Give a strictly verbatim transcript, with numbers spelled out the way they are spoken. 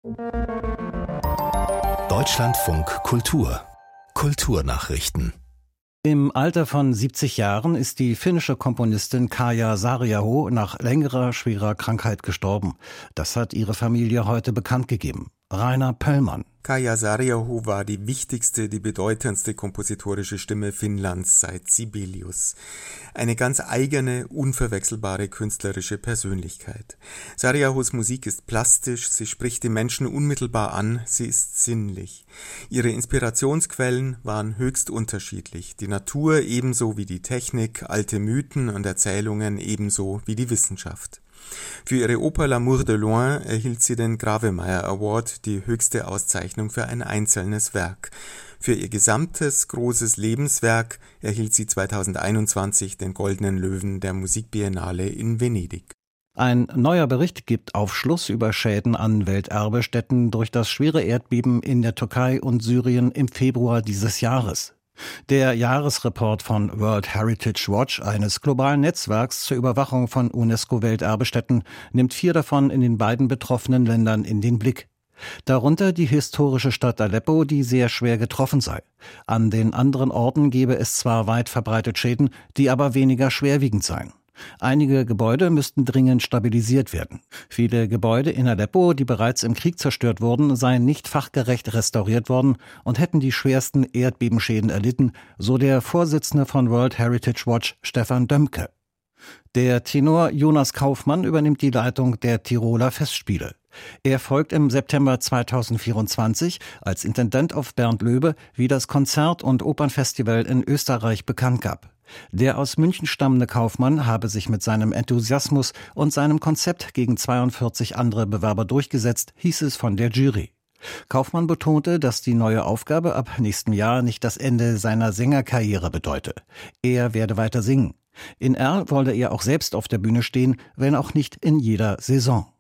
Deutschlandfunk Kultur. Kulturnachrichten. Im Alter von siebzig Jahren ist die finnische Komponistin Kaija Saariaho nach längerer, schwerer Krankheit gestorben. Das hat ihre Familie heute bekannt gegeben. Rainer Pöllmann. Kaija Saariaho war die wichtigste, die bedeutendste kompositorische Stimme Finnlands seit Sibelius. Eine ganz eigene, unverwechselbare künstlerische Persönlichkeit. Saariahos Musik ist plastisch, sie spricht die Menschen unmittelbar an, sie ist sinnlich. Ihre Inspirationsquellen waren höchst unterschiedlich, die Natur ebenso wie die Technik, alte Mythen und Erzählungen ebenso wie die Wissenschaft. Für ihre Oper L'Amour de Loin erhielt sie den Grawemeyer Award, die höchste Auszeichnung für ein einzelnes Werk. Für ihr gesamtes großes Lebenswerk erhielt sie zweitausendeinundzwanzig den Goldenen Löwen der Musikbiennale in Venedig. Ein neuer Bericht gibt Aufschluss über Schäden an Welterbestätten durch das schwere Erdbeben in der Türkei und Syrien im Februar dieses Jahres. Der Jahresreport von World Heritage Watch, eines globalen Netzwerks zur Überwachung von UNESCO-Welterbestätten, nimmt vier davon in den beiden betroffenen Ländern in den Blick. Darunter die historische Stadt Aleppo, die sehr schwer getroffen sei. An den anderen Orten gebe es zwar weit verbreitet Schäden, die aber weniger schwerwiegend seien. Einige Gebäude müssten dringend stabilisiert werden. Viele Gebäude in Aleppo, die bereits im Krieg zerstört wurden, seien nicht fachgerecht restauriert worden und hätten die schwersten Erdbebenschäden erlitten, so der Vorsitzende von World Heritage Watch, Stefan Dömke. Der Tenor Jonas Kaufmann übernimmt die Leitung der Tiroler Festspiele. Er folgt im September zweitausendvierundzwanzig als Intendant auf Bernd Löbe, wie das Konzert- und Opernfestival in Österreich bekannt gab. Der aus München stammende Kaufmann habe sich mit seinem Enthusiasmus und seinem Konzept gegen zweiundvierzig andere Bewerber durchgesetzt, hieß es von der Jury. Kaufmann betonte, dass die neue Aufgabe ab nächstem Jahr nicht das Ende seiner Sängerkarriere bedeute. Er werde weiter singen. In R wolle er auch selbst auf der Bühne stehen, wenn auch nicht in jeder Saison.